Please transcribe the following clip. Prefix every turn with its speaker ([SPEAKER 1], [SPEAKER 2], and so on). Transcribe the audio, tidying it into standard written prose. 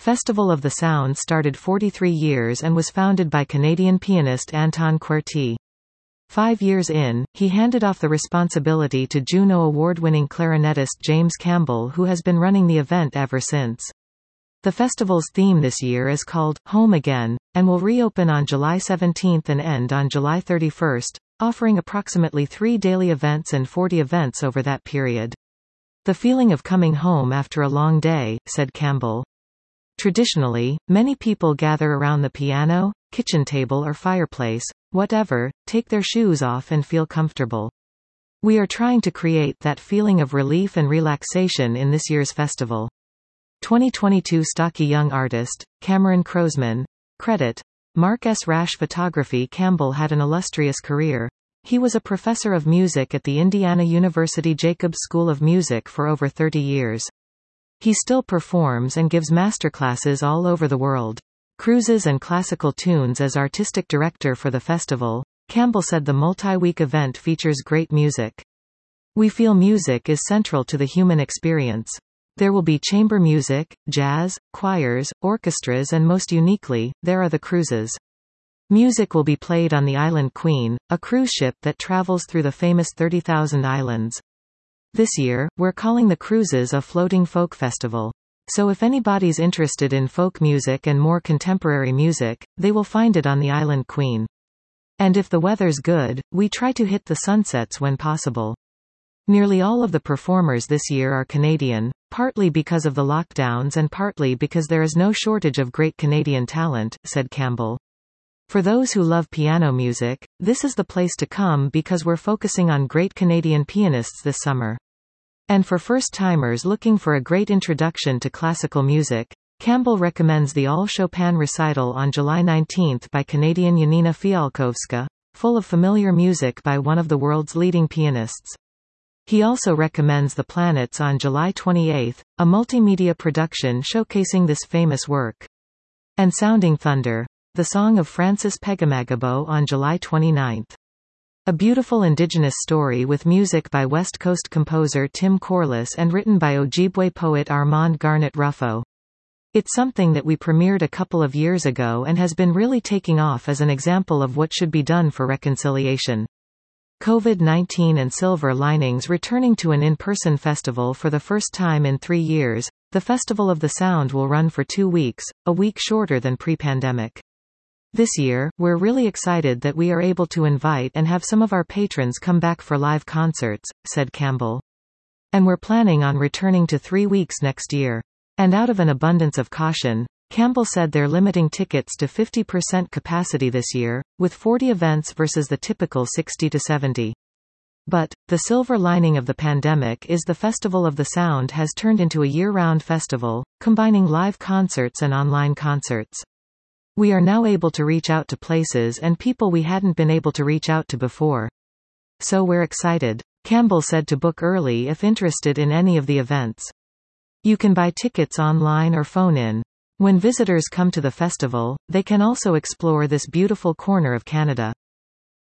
[SPEAKER 1] Festival of the Sound started 43 years and was founded by Canadian pianist Anton Querti. 5 years in, he handed off the responsibility to Juno Award-winning clarinetist James Campbell, who has been running the event ever since. The festival's theme this year is called Home Again, and will reopen on July 17 and end on July 31, offering approximately 3 daily events and 40 events over that period. "The feeling of coming home after a long day," said Campbell. Traditionally, many people gather around the piano, kitchen table or fireplace, whatever, take their shoes off and feel comfortable. We are trying to create that feeling of relief and relaxation in this year's festival. 2022 stocky young artist, Cameron Croasman. Credit. Mark S. Rash Photography. Campbell had an illustrious career. He was a professor of music at the Indiana University Jacobs School of Music for over 30 years. He still performs and gives masterclasses all over the world. Cruises and classical tunes. As artistic director for the festival, Campbell said the multi-week event features great music. "We feel music is central to the human experience. There will be chamber music, jazz, choirs, orchestras, and most uniquely, there are the cruises. Music will be played on the Island Queen, a cruise ship that travels through the famous 30,000 islands. This year, we're calling the cruises a floating folk festival. So if anybody's interested in folk music and more contemporary music, they will find it on the Island Queen. And if the weather's good, we try to hit the sunsets when possible." Nearly all of the performers this year are Canadian, partly because of the lockdowns and partly because there is no shortage of great Canadian talent, said Campbell. "For those who love piano music, this is the place to come because we're focusing on great Canadian pianists this summer. And for first-timers looking for a great introduction to classical music, Campbell recommends the All Chopin recital on July 19 by Canadian Janina Fialkowska, full of familiar music by one of the world's leading pianists. He also recommends The Planets on July 28, a multimedia production showcasing this famous work. And Sounding Thunder, the song of Francis Pegamagabo on July 29. A beautiful indigenous story with music by West Coast composer Tim Corliss and written by Ojibwe poet Armand Garnet Ruffo. It's something that we premiered a couple of years ago and has been really taking off as an example of what should be done for reconciliation. COVID-19 and silver linings. Returning to an in-person festival for the first time in 3 years, the Festival of the Sound will run for 2 weeks, a week shorter than pre-pandemic. This year, we're really excited that we are able to invite and have some of our patrons come back for live concerts, said Campbell. And we're planning on returning to 3 weeks next year. And out of an abundance of caution, Campbell said they're limiting tickets to 50% capacity this year, with 40 events versus the typical 60 to 70. But, the silver lining of the pandemic is the Festival of the Sound has turned into a year-round festival, combining live concerts and online concerts. We are now able to reach out to places and people we hadn't been able to reach out to before. So we're excited. Campbell said to book early if interested in any of the events. You can buy tickets online or phone in. When visitors come to the festival, they can also explore this beautiful corner of Canada.